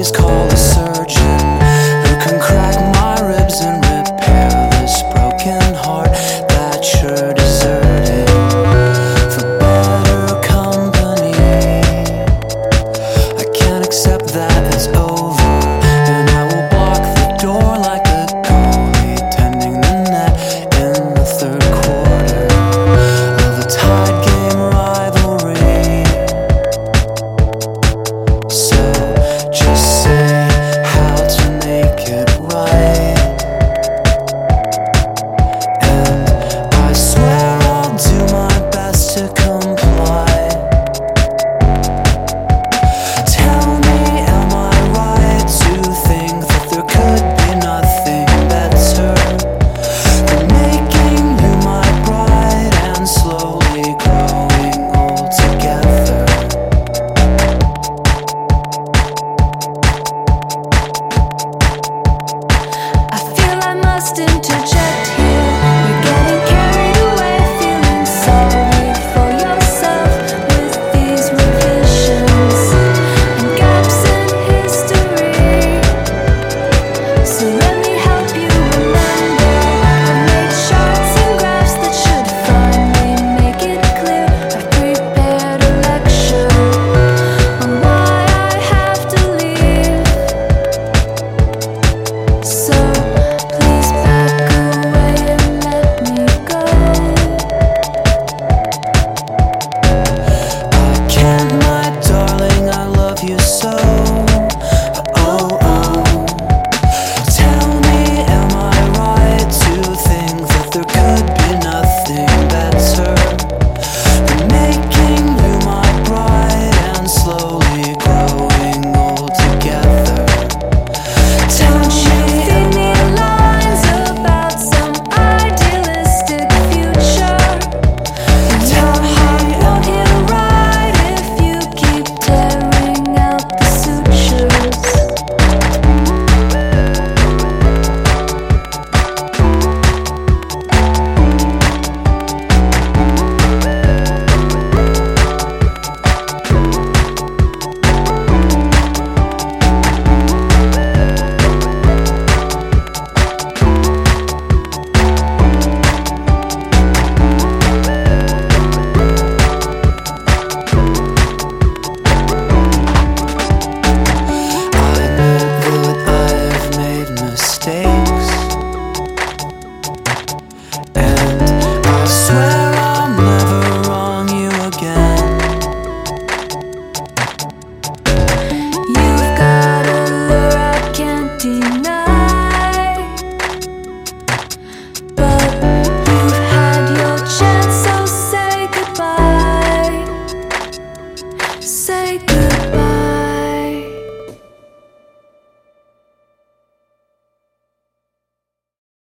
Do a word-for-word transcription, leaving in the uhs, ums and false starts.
Please call a surgeon who can crack my ribs and repair this broken heart that you're deserting for better company. I can't accept that it's over, and I will block the door like a goalie tending the net in the third quarter of a tied game rivalry. So just say how to make it right, and I swear I'll do my best to comply. Tell me, am I right to think that there could be nothing better than making you my bride and slowly growing old together? I feel I must interject.